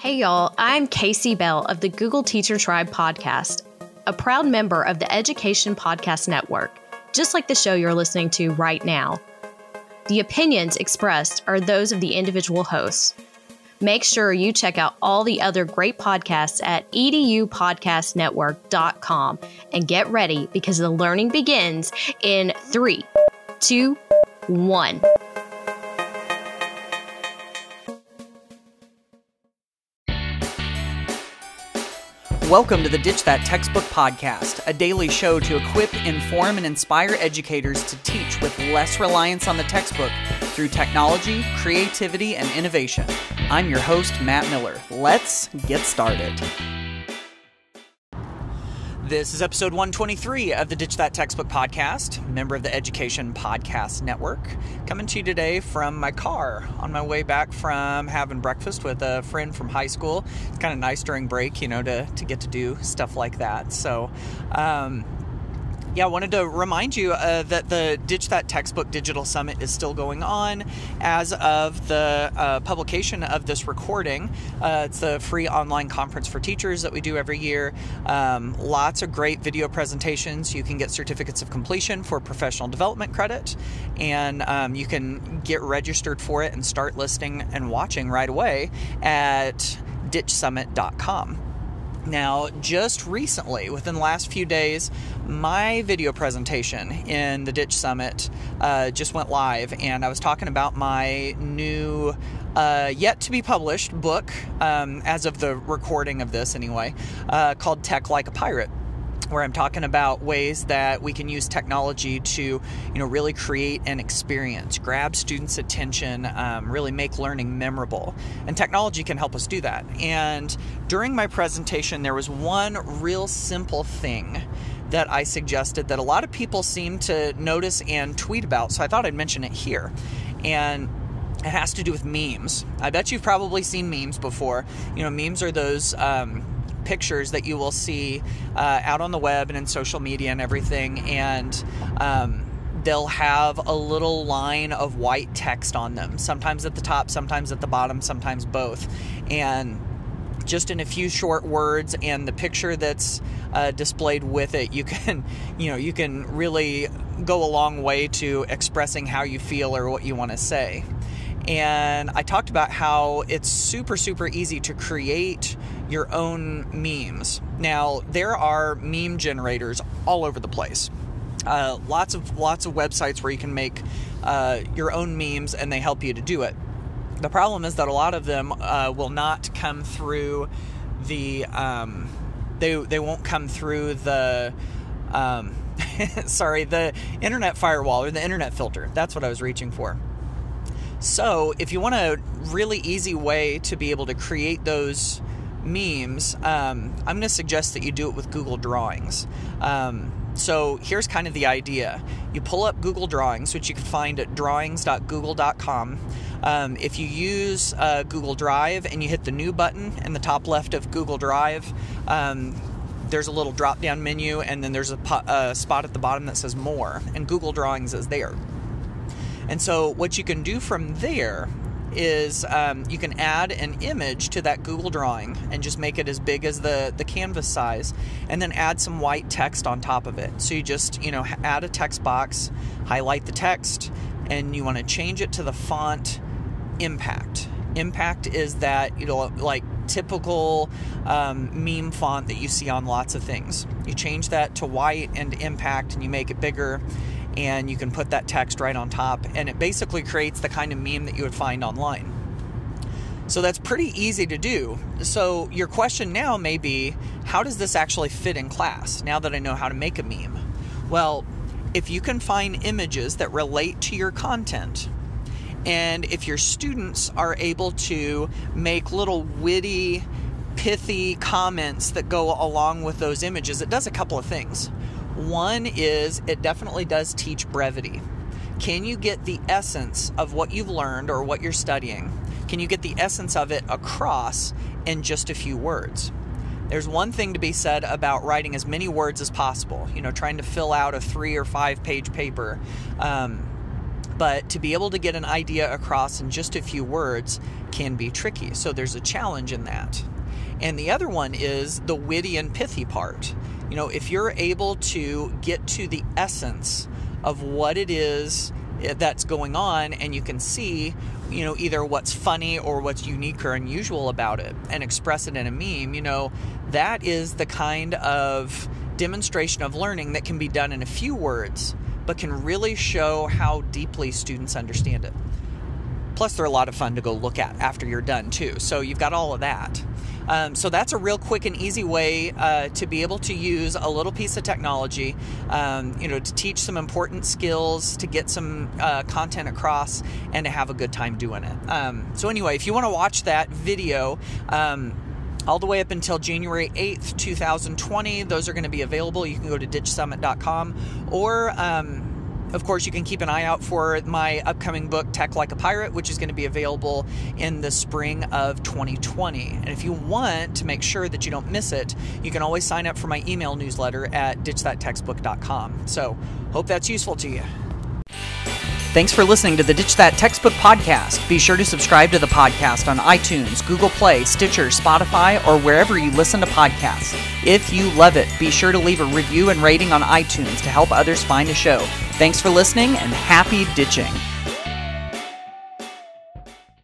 Hey y'all, I'm Casey Bell of the Google Teacher Tribe podcast, a proud member of the Education Podcast Network, just like the show you're listening to right now. The opinions expressed are those of the individual hosts. Make sure you check out all the other great podcasts at edupodcastnetwork.com and get ready because the learning begins in 3, 2, 1. Welcome to the Ditch That Textbook podcast, a daily show to equip, inform, and inspire educators to teach with less reliance on the textbook through technology, creativity, and innovation. I'm your host, Matt Miller. Let's get started. This is episode 123 of the Ditch That Textbook podcast, member of the Education Podcast Network, coming to you today from my car on my way back from having breakfast with a friend from high school. It's kind of nice during break, to get to do stuff like that. So, I wanted to remind you that the Ditch That Textbook Digital Summit is still going on as of the publication of this recording. It's the free online conference for teachers that we do every year. Lots of great video presentations. You can get certificates of completion for professional development credit, and you can get registered for it and start listening and watching right away at ditchsummit.com. Now, just recently, within the last few days, my video presentation in the Ditch Summit just went live, and I was talking about my new, yet-to-be-published book, as of the recording of this anyway, called Tech Like a Pirate, where I'm talking about ways that we can use technology to, really create an experience, grab students' attention, really make learning memorable. And technology can help us do that. And during my presentation, there was one real simple thing that I suggested that a lot of people seem to notice and tweet about, so I thought I'd mention it here. And it has to do with memes. I bet you've probably seen memes before. Memes are those pictures that you will see out on the web and in social media and everything, and they'll have a little line of white text on them, sometimes at the top, sometimes at the bottom, sometimes both, and just in a few short words and the picture that's displayed with it, you can really go a long way to expressing how you feel or what you want to say. And I talked about how it's super, super easy to create your own memes. Now, there are meme generators all over the place. Lots of websites where you can make your own memes, and they help you to do it. The problem is that a lot of them will not come through the they won't come through the the internet firewall or the internet filter. That's what I was reaching for. So if you want a really easy way to be able to create those memes, I'm going to suggest that you do it with Google Drawings. So here's kind of the idea. You pull up Google Drawings, which you can find at drawings.google.com. If you use Google Drive and you hit the New button in the top left of Google Drive, there's a little drop-down menu, and then there's a spot at the bottom that says More, and Google Drawings is there. And so what you can do from there is you can add an image to that Google drawing and just make it as big as the canvas size, and then add some white text on top of it. So you just, add a text box, highlight the text, and you want to change it to the font Impact. Impact is that, like typical meme font that you see on lots of things. You change that to white and Impact, and you make it bigger, and you can put that text right on top, and it basically creates the kind of meme that you would find online. So that's pretty easy to do. So your question now may be, how does this actually fit in class now that I know how to make a meme? Well, if you can find images that relate to your content, and if your students are able to make little witty, pithy comments that go along with those images, it does a couple of things. One is it definitely does teach brevity. Can you get the essence of what you've learned or what you're studying? Can you get the essence of it across in just a few words? There's one thing to be said about writing as many words as possible, trying to fill out a 3 or 5 page paper. but to be able to get an idea across in just a few words can be tricky. So there's a challenge in that. And the other one is the witty and pithy part. You know, if you're able to get to the essence of what it is that's going on, and you can see, you know, either what's funny or what's unique or unusual about it and express it in a meme, you know, that is the kind of demonstration of learning that can be done in a few words, but can really show how deeply students understand it. Plus, they're a lot of fun to go look at after you're done too. So you've got all of that. So that's a real quick and easy way to be able to use a little piece of technology, you know, to teach some important skills, to get some content across, and to have a good time doing it. So anyway, if you want to watch that video, all the way up until January 8th, 2020, those are going to be available. You can go to ditchsummit.com, or of course, you can keep an eye out for my upcoming book, Tech Like a Pirate, which is going to be available in the spring of 2020. And if you want to make sure that you don't miss it, you can always sign up for my email newsletter at ditchthattextbook.com. So, hope that's useful to you. Thanks for listening to the Ditch That Textbook podcast. Be sure to subscribe to the podcast on iTunes, Google Play, Stitcher, Spotify, or wherever you listen to podcasts. If you love it, be sure to leave a review and rating on iTunes to help others find the show. Thanks for listening, and happy ditching.